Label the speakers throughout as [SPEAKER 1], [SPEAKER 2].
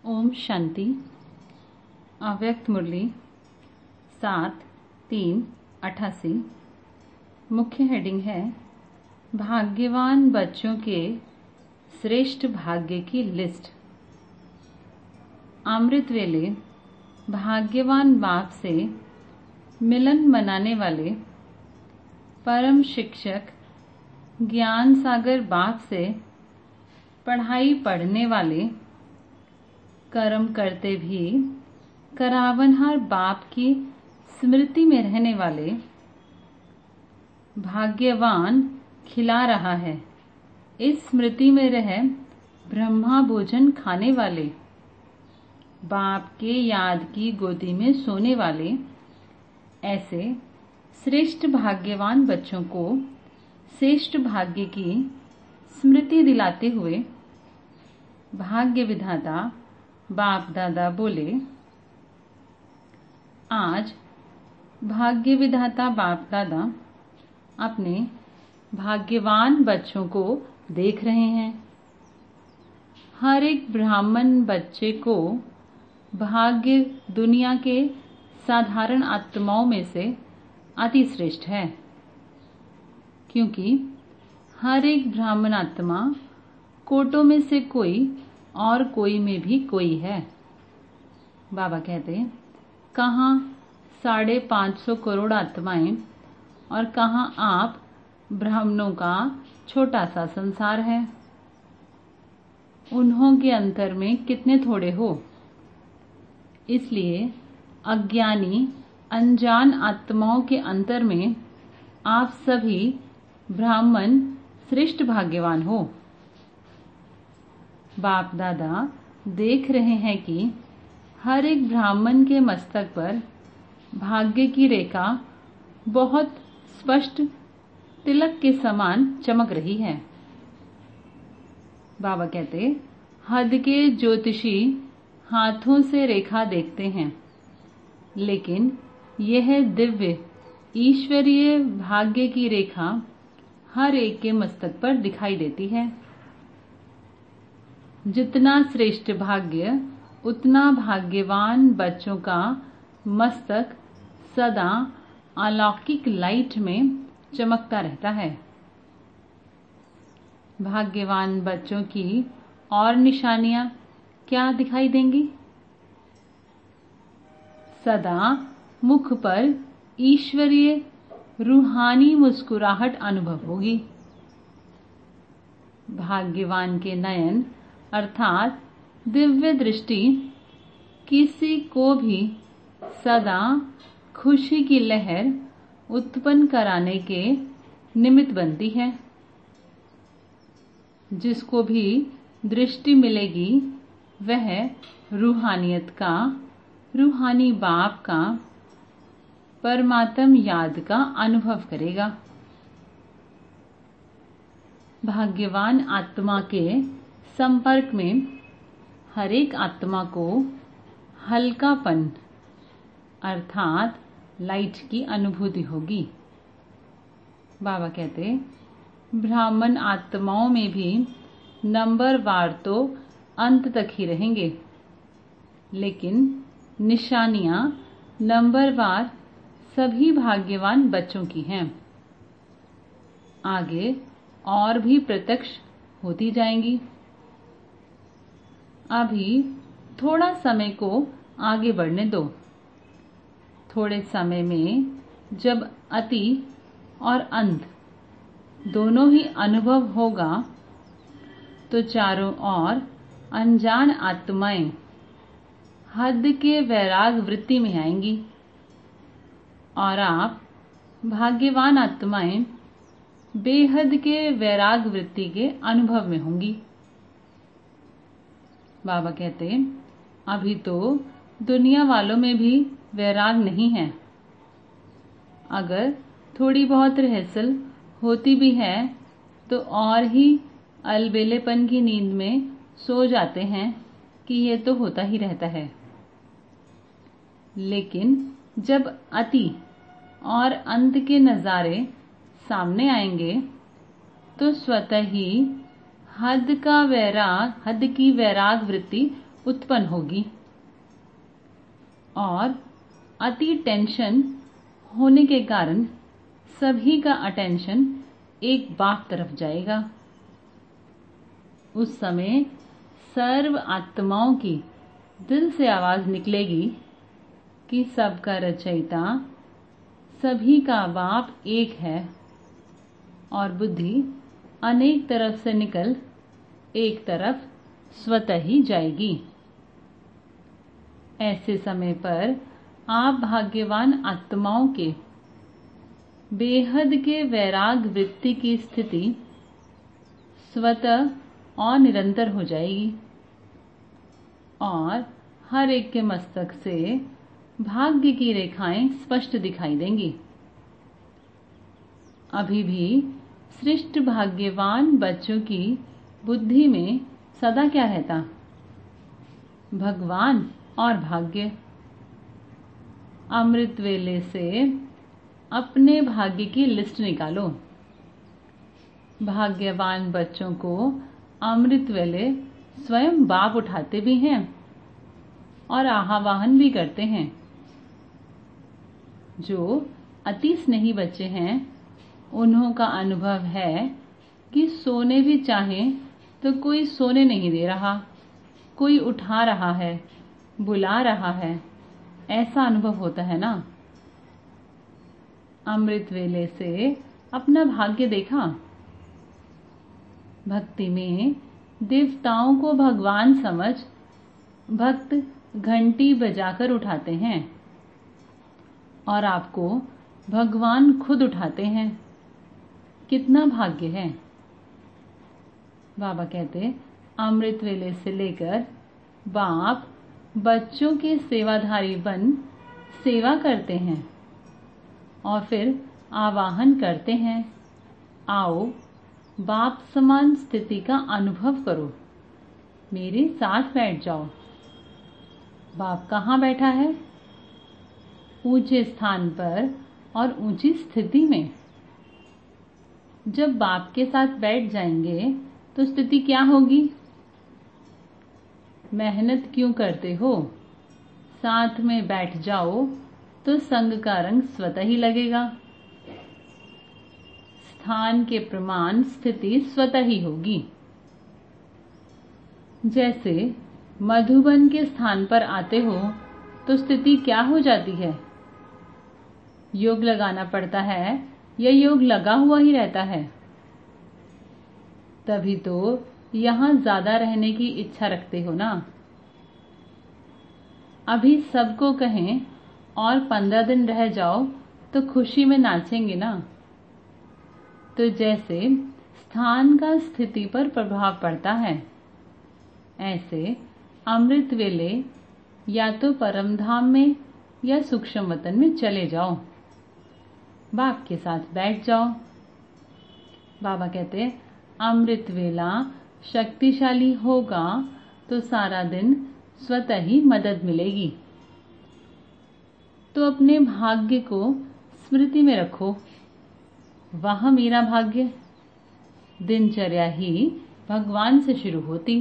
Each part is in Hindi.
[SPEAKER 1] ओम शांति। अव्यक्त मुरली 7/3/88। मुख्य हेडिंग है भाग्यवान बच्चों के श्रेष्ठ भाग्य की लिस्ट। अमृत वेले भाग्यवान बाप से मिलन मनाने वाले परम शिक्षक ज्ञान सागर बाप से पढ़ाई पढ़ने वाले कर्म करते भी करावनहार बाप की स्मृति में रहने वाले भाग्यवान खिला रहा है। इस स्मृति में रह ब्रह्मा भोजन खाने वाले बाप के याद की गोदी में सोने वाले ऐसे श्रेष्ठ भाग्यवान बच्चों को श्रेष्ठ भाग्य की स्मृति दिलाते हुए भाग्य विधाता बाप दादा बोले, आज भाग्य विधाता बाप दादा अपने भाग्यवान बच्चों को देख रहे हैं। हर एक ब्राह्मण बच्चे को भाग्य दुनिया के साधारण आत्माओं में से अति श्रेष्ठ है, क्योंकि हर एक ब्राह्मण आत्मा कोटों में से कोई और कोई में भी कोई है। बाबा कहते कहाँ 550 करोड़ आत्माएं और कहाँ आप ब्राह्मणों का छोटा सा संसार है। उन्हों के अंतर में कितने थोड़े हो। इसलिए अज्ञानी अनजान आत्माओं के अंतर में आप सभी ब्राह्मण श्रेष्ठ भाग्यवान हो। बाप दादा देख रहे हैं कि हर एक ब्राह्मण के मस्तक पर भाग्य की रेखा बहुत स्पष्ट तिलक के समान चमक रही है। बाबा कहते हद के ज्योतिषी हाथों से रेखा देखते हैं, लेकिन यह दिव्य ईश्वरीय भाग्य की रेखा हर एक के मस्तक पर दिखाई देती है। जितना श्रेष्ठ भाग्य उतना भाग्यवान बच्चों का मस्तक सदा अलौकिक लाइट में चमकता रहता है। भाग्यवान बच्चों की और निशानियां क्या दिखाई देंगी? सदा मुख पर ईश्वरीय रूहानी मुस्कुराहट अनुभव होगी। भाग्यवान के नयन अर्थात दिव्य दृष्टि किसी को भी सदा खुशी की लहर उत्पन्न कराने के निमित्त बनती है। जिसको भी दृष्टि मिलेगी वह रूहानियत का, रूहानी बाप का, परमात्म याद का अनुभव करेगा। भाग्यवान आत्मा के संपर्क में हर एक आत्मा को हल्कापन अर्थात लाइट की अनुभूति होगी। बाबा कहते ब्राह्मण आत्माओं में भी नंबरवार तो अंत तक ही रहेंगे, लेकिन निशानियां नंबरवार सभी भाग्यवान बच्चों की हैं। आगे और भी प्रत्यक्ष होती जाएंगी। अभी थोड़ा समय को आगे बढ़ने दो। थोड़े समय में जब अति और अंत दोनों ही अनुभव होगा तो चारों ओर अनजान आत्माएं हद के वैराग वृत्ति में आएंगी और आप भाग्यवान आत्माएं बेहद के वैराग वृत्ति के अनुभव में होंगी। बाबा कहते अभी तो दुनिया वालों में भी वैराग नहीं है। अगर थोड़ी बहुत रिहर्सल होती भी है तो और ही अलबेलेपन की नींद में सो जाते हैं कि ये तो होता ही रहता है। लेकिन जब अति और अंत के नजारे सामने आएंगे तो स्वतः ही हद की वैराग वृत्ति उत्पन्न होगी और अति टेंशन होने के कारण सभी का अटेंशन एक बाप तरफ जाएगा। उस समय सर्व आत्माओं की दिल से आवाज निकलेगी कि सबका रचयिता, सभी का बाप एक है और बुद्धि अनेक तरफ से निकल एक तरफ स्वतः ही जाएगी। ऐसे समय पर आप भाग्यवान आत्माओं के बेहद के वैराग वृत्ति की स्थिति स्वतः और निरंतर हो जाएगी और हर एक के मस्तक से भाग्य की रेखाएं स्पष्ट दिखाई देंगी। अभी भी श्रेष्ठ भाग्यवान बच्चों की बुद्धि में सदा क्या रहता? भगवान और भाग्य। अमृत वेले से अपने भाग्य की लिस्ट निकालो। भाग्यवान बच्चों को अमृत वेले स्वयं बाप उठाते भी हैं और आवाहन भी करते हैं। जो अति स्नेही बच्चे हैं उन्हों का अनुभव है कि सोने भी चाहें तो कोई सोने नहीं दे रहा, कोई उठा रहा है, बुला रहा है। ऐसा अनुभव होता है ना। अमृत वेले से अपना भाग्य देखा। भक्ति में देवताओं को भगवान समझ भक्त घंटी बजाकर उठाते हैं और आपको भगवान खुद उठाते हैं। कितना भाग्य है। बाबा कहते अमृत वेले से लेकर बाप बच्चों के सेवाधारी बन सेवा करते हैं और फिर आवाहन करते हैं, आओ बाप समान स्थिति का अनुभव करो, मेरे साथ बैठ जाओ। बाप कहाँ बैठा है? ऊंचे स्थान पर और ऊंची स्थिति में। जब बाप के साथ बैठ जाएंगे तो स्थिति क्या होगी? मेहनत क्यों करते हो? साथ में बैठ जाओ तो संग का रंग स्वतः ही लगेगा। स्थान के प्रमाण स्थिति स्वतः ही होगी। जैसे मधुबन के स्थान पर आते हो तो स्थिति क्या हो जाती है? योग लगाना पड़ता है या योग लगा हुआ ही रहता है? तभी तो यहाँ ज्यादा रहने की इच्छा रखते हो ना। अभी सबको कहें और 15 दिन रह जाओ तो खुशी में नाचेंगे ना। तो जैसे स्थान का स्थिति पर प्रभाव पड़ता है, ऐसे अमृत वेले या तो परमधाम में या सूक्ष्म वतन में चले जाओ, बाप के साथ बैठ जाओ। बाबा कहते अमृत वेला शक्तिशाली होगा तो सारा दिन स्वतः ही मदद मिलेगी। तो अपने भाग्य को स्मृति में रखो, वह मेरा भाग्य। दिनचर्या ही भगवान से शुरू होती।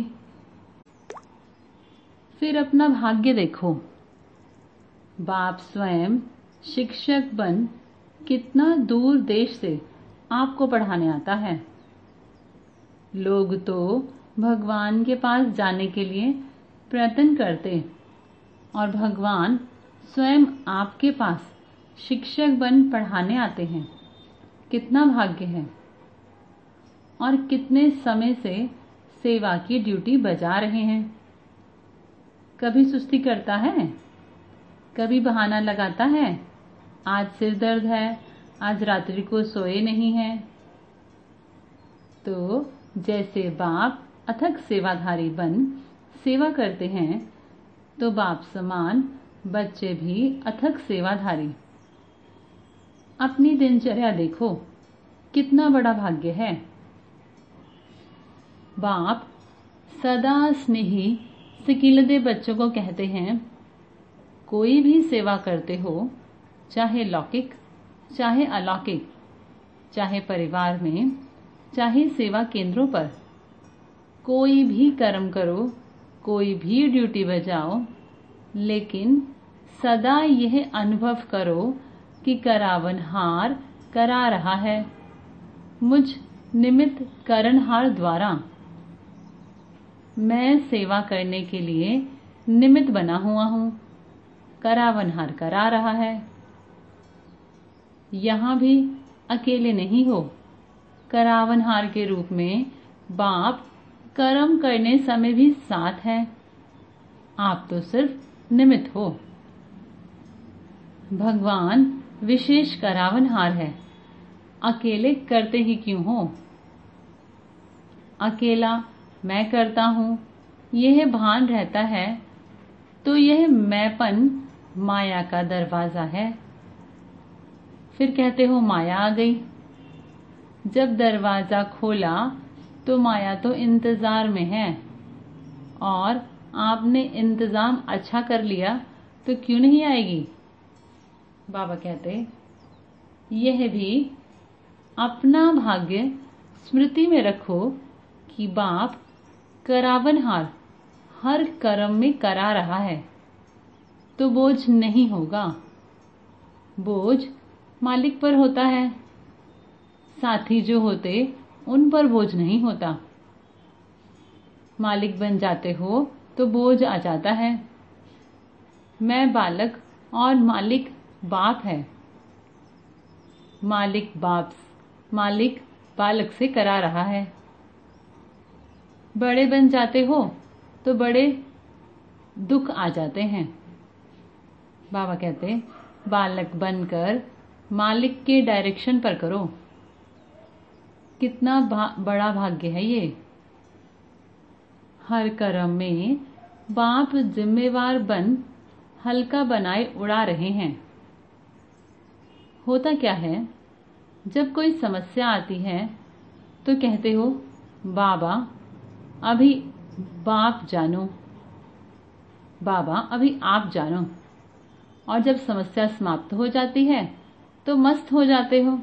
[SPEAKER 1] फिर अपना भाग्य देखो। बाप स्वयं शिक्षक बन कितना दूर देश से आपको पढ़ाने आता है। लोग तो भगवान के पास जाने के लिए प्रयत्न करते और भगवान स्वयं आपके पास शिक्षक बन पढ़ाने आते हैं। कितना भाग्य है। और कितने समय से सेवा की ड्यूटी बजा रहे हैं। कभी सुस्ती करता है, कभी बहाना लगाता है, आज सिर दर्द है, आज रात्रि को सोए नहीं हैं। तो जैसे बाप अथक सेवाधारी बन सेवा करते हैं, तो बाप समान बच्चे भी अथक सेवाधारी। अपनी दिनचर्या देखो, कितना बड़ा भाग्य है। बाप सदा स्नेही सिकिलदे बच्चों को कहते हैं, कोई भी सेवा करते हो, चाहे लौकिक चाहे अलौकिक, चाहे परिवार में चाहे सेवा केंद्रों पर, कोई भी कर्म करो, कोई भी ड्यूटी बजाओ, लेकिन सदा यह अनुभव करो कि करावनहार करा रहा है, मुझ निमित्त करणहार द्वारा। मैं सेवा करने के लिए निमित्त बना हुआ हूँ, करावनहार करा रहा है। यहाँ भी अकेले नहीं हो, करावनहार के रूप में बाप कर्म करने समय भी साथ है, आप तो सिर्फ निमित्त हो। भगवान विशेष करावनहार है, अकेले करते ही क्यों हो? अकेला मैं करता हूँ यह भान रहता है तो यह मैंपन माया का दरवाजा है। फिर कहते हो माया आ गई। जब दरवाजा खोला तो माया तो इंतजार में है, और आपने इंतजाम अच्छा कर लिया तो क्यों नहीं आएगी? बाबा कहते यह भी अपना भाग्य स्मृति में रखो कि बाप करावनहार हर कर्म में करा रहा है, तो बोझ नहीं होगा। बोझ मालिक पर होता है, साथी जो होते उन पर बोझ नहीं होता। मालिक बन जाते हो तो बोझ आ जाता है। मैं बालक और मालिक बाप है। मालिक बालक से करा रहा है। बड़े बन जाते हो तो बड़े दुख आ जाते हैं। बाबा कहते बालक बनकर मालिक के डायरेक्शन पर करो। कितना बड़ा भाग्य है ये। हर कर्म में बाप जिम्मेवार बन हल्का बनाए उड़ा रहे हैं। होता क्या है, जब कोई समस्या आती है तो कहते हो बाबा अभी बाप जानो, बाबा अभी आप जानो, और जब समस्या समाप्त हो जाती है तो मस्त हो जाते हो।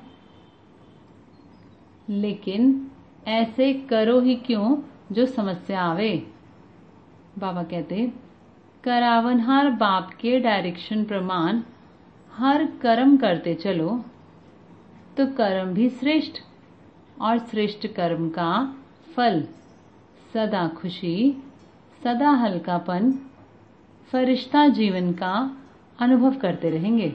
[SPEAKER 1] लेकिन ऐसे करो ही क्यों जो समस्या आवे? बाबा कहते करावनहार बाप के डायरेक्शन प्रमाण हर कर्म करते चलो तो कर्म भी श्रेष्ठ, और श्रेष्ठ कर्म का फल सदा खुशी, सदा हल्कापन, फरिश्ता जीवन का अनुभव करते रहेंगे।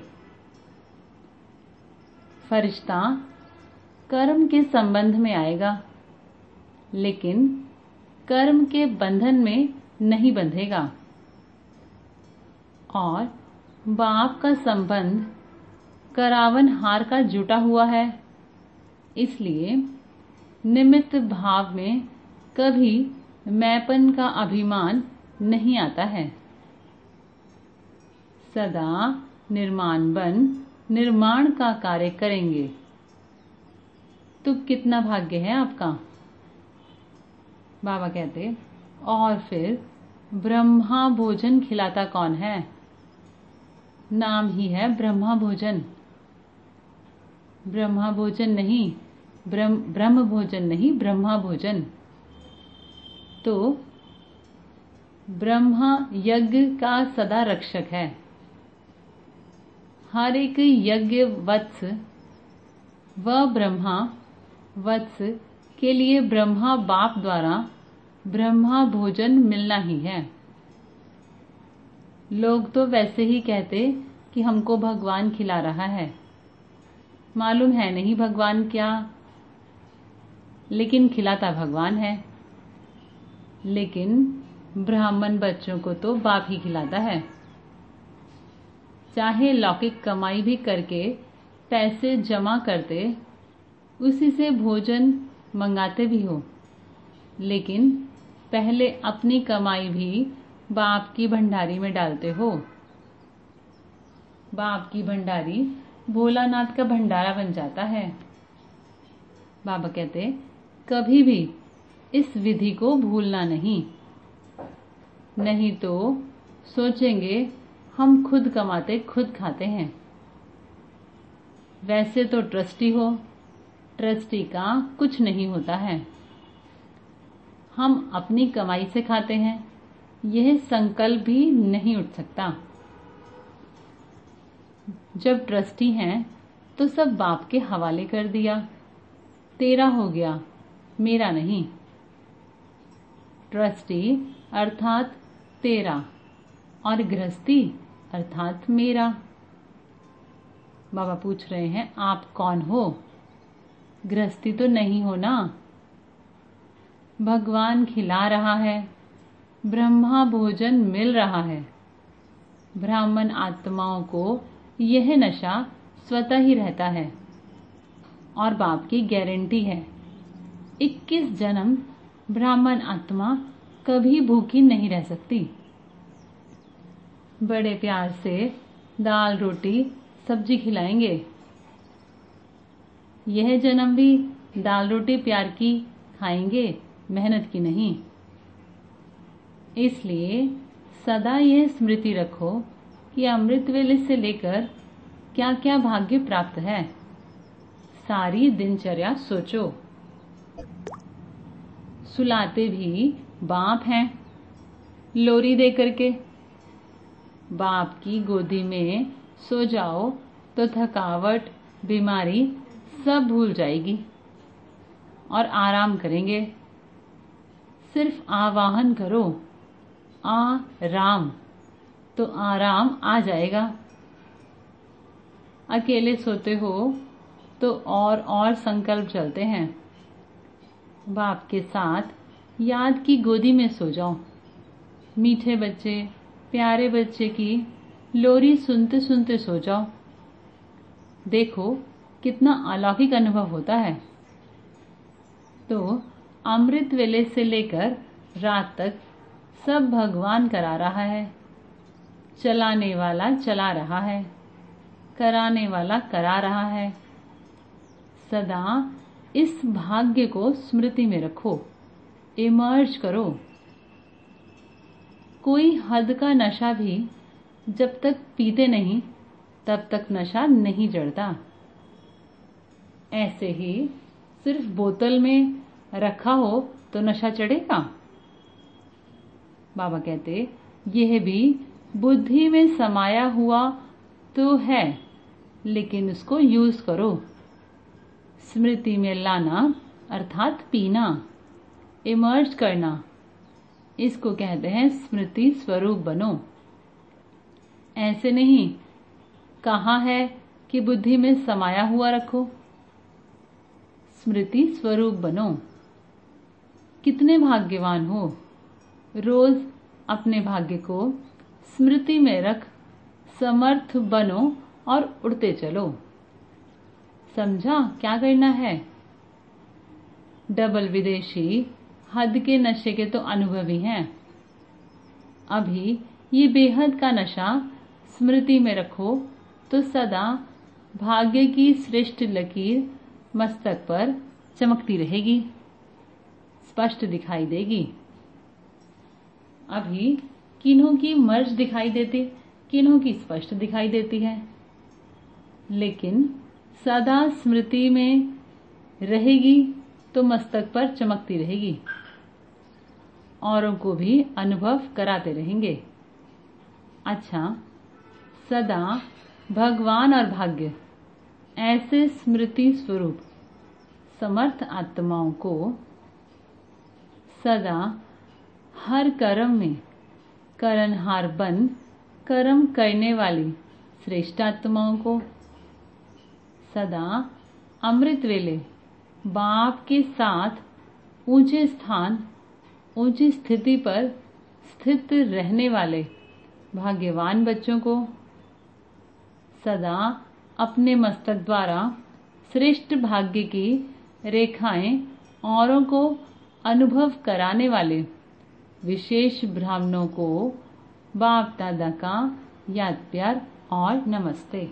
[SPEAKER 1] फरिश्ता कर्म के संबंध में आएगा, लेकिन कर्म के बंधन में नहीं बंधेगा। और बाप का संबंध करावनहार का जुटा हुआ है, इसलिए निमित्त भाव में कभी मैंपन का अभिमान नहीं आता है। सदा निर्माण बन निर्माण का कार्य करेंगे तो कितना भाग्य है आपका। बाबा कहते और फिर ब्रह्मा भोजन खिलाता कौन है? नाम ही है ब्रह्मा भोजन। ब्रह्मा भोजन नहीं, ब्रह्म भोजन नहीं, ब्रह्मा भोजन। तो ब्रह्मा यज्ञ का सदा रक्षक है। हर एक यज्ञ वत्स व ब्रह्मा वत्स के लिए ब्रह्मा बाप द्वारा ब्रह्मा भोजन मिलना ही है। लोग तो वैसे ही कहते कि हमको भगवान खिला रहा है, मालूम है नहीं भगवान क्या, लेकिन खिलाता भगवान है। लेकिन ब्राह्मण बच्चों को तो बाप ही खिलाता है। चाहे लौकिक कमाई भी करके पैसे जमा करते, उसी से भोजन मंगाते भी हो, लेकिन पहले अपनी कमाई भी बाप की भंडारी में डालते हो। बाप की भंडारी भोलानाथ का भंडारा बन जाता है। बाबा कहते कभी भी इस विधि को भूलना नहीं, नहीं तो सोचेंगे हम खुद कमाते खुद खाते हैं। वैसे तो ट्रस्टी हो, ट्रस्टी का कुछ नहीं होता है। हम अपनी कमाई से खाते हैं, यह संकल्प भी नहीं उठ सकता। जब ट्रस्टी हैं तो सब बाप के हवाले कर दिया, तेरा हो गया, मेरा नहीं। ट्रस्टी अर्थात तेरा और गृहस्थी अर्थात मेरा। बाबा पूछ रहे हैं, आप कौन हो? गृहस्थी तो नहीं हो ना। भगवान खिला रहा है, ब्रह्मा भोजन मिल रहा है। ब्राह्मण आत्माओं को यह नशा स्वतः ही रहता है और बाप की गारंटी है, 21 जन्म ब्राह्मण आत्मा कभी भूखी नहीं रह सकती। बड़े प्यार से दाल रोटी सब्जी खिलाएंगे। यह जन्म भी दाल रोटी प्यार की खाएंगे, मेहनत की नहीं। इसलिए सदा यह स्मृति रखो कि अमृत वेले से लेकर क्या क्या भाग्य प्राप्त है। सारी दिनचर्या सोचो। सुलाते भी बाप हैं, लोरी दे करके। बाप की गोदी में सो जाओ तो थकावट, बीमारी सब भूल जाएगी और आराम करेंगे। सिर्फ आवाहन करो, आ राम, तो आराम आ जाएगा। अकेले सोते हो तो और संकल्प चलते हैं। बाप के साथ याद की गोदी में सो जाओ। मीठे बच्चे, प्यारे बच्चे की लोरी सुनते सुनते सो जाओ। देखो कितना अलौकिक अनुभव होता है। तो अमृत वेले से लेकर रात तक सब भगवान करा रहा है। चलाने वाला चला रहा है, कराने वाला करा रहा है। सदा इस भाग्य को स्मृति में रखो, इमर्ज करो। कोई हद का नशा भी जब तक पीते नहीं तब तक नशा नहीं चढ़ता। ऐसे ही सिर्फ बोतल में रखा हो तो नशा चढ़ेगा? बाबा कहते, यह भी बुद्धि में समाया हुआ तो है, लेकिन उसको यूज करो। स्मृति में लाना अर्थात पीना, इमर्ज करना, इसको कहते हैं स्मृति स्वरूप बनो। ऐसे नहीं, कहा है कि बुद्धि में समाया हुआ रखो। स्मृति स्वरूप बनो। कितने भाग्यवान हो, रोज अपने भाग्य को स्मृति में रख समर्थ बनो और उड़ते चलो। समझा क्या करना है? डबल विदेशी हद के नशे के तो अनुभवी हैं। अभी ये बेहद का नशा स्मृति में रखो तो सदा भाग्य की श्रेष्ठ लकीर मस्तक पर चमकती रहेगी, स्पष्ट दिखाई देगी। अभी किन्हों की मर्ज दिखाई देती, किन्हों की स्पष्ट दिखाई देती है, लेकिन सदा स्मृति में रहेगी तो मस्तक पर चमकती रहेगी। औरों को भी अनुभव कराते रहेंगे। अच्छा, सदा भगवान और भाग्य ऐसे स्मृति स्वरूप समर्थ आत्माओं को सदा हर कर्म में करनहार बन कर्म करने वाली श्रेष्ठ आत्माओं को सदा अमृत वेले बाप के साथ ऊंचे स्थान, ऊंची स्थिति पर स्थित रहने वाले भाग्यवान बच्चों को सदा अपने मस्तक द्वारा श्रेष्ठ भाग्य की रेखाएं औरों को अनुभव कराने वाले विशेष ब्राह्मणों को बाप दादा का याद प्यार और नमस्ते।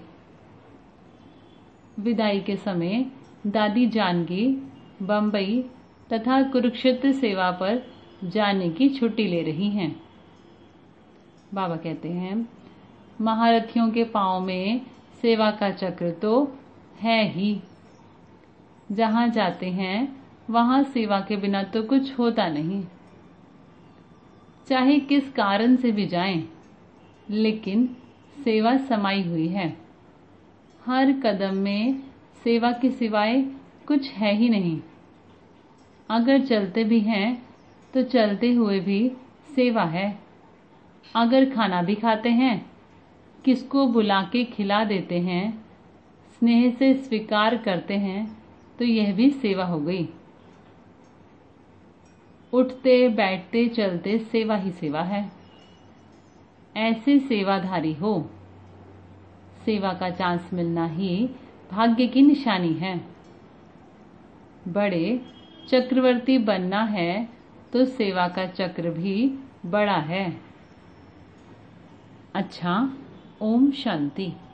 [SPEAKER 1] विदाई के समय दादी जानकी बम्बई तथा कुरुक्षेत्र सेवा पर जाने की छुट्टी ले रही हैं। बाबा कहते हैं, महारथियों के पांव में सेवा का चक्र तो है ही। जहां जाते हैं वहां सेवा के बिना तो कुछ होता नहीं। चाहे किस कारण से भी जाएं, लेकिन सेवा समाई हुई है। हर कदम में सेवा के सिवाय कुछ है ही नहीं। अगर चलते भी हैं तो चलते हुए भी सेवा है। अगर खाना भी खाते हैं, किसको बुला के खिला देते हैं, स्नेह से स्वीकार करते हैं, तो यह भी सेवा हो गई। उठते बैठते चलते सेवा ही सेवा है। ऐसे सेवाधारी हो। सेवा का चांस मिलना ही भाग्य की निशानी है। बड़े चक्रवर्ती बनना है तो सेवा का चक्र भी बड़ा है। अच्छा, ओम शांति।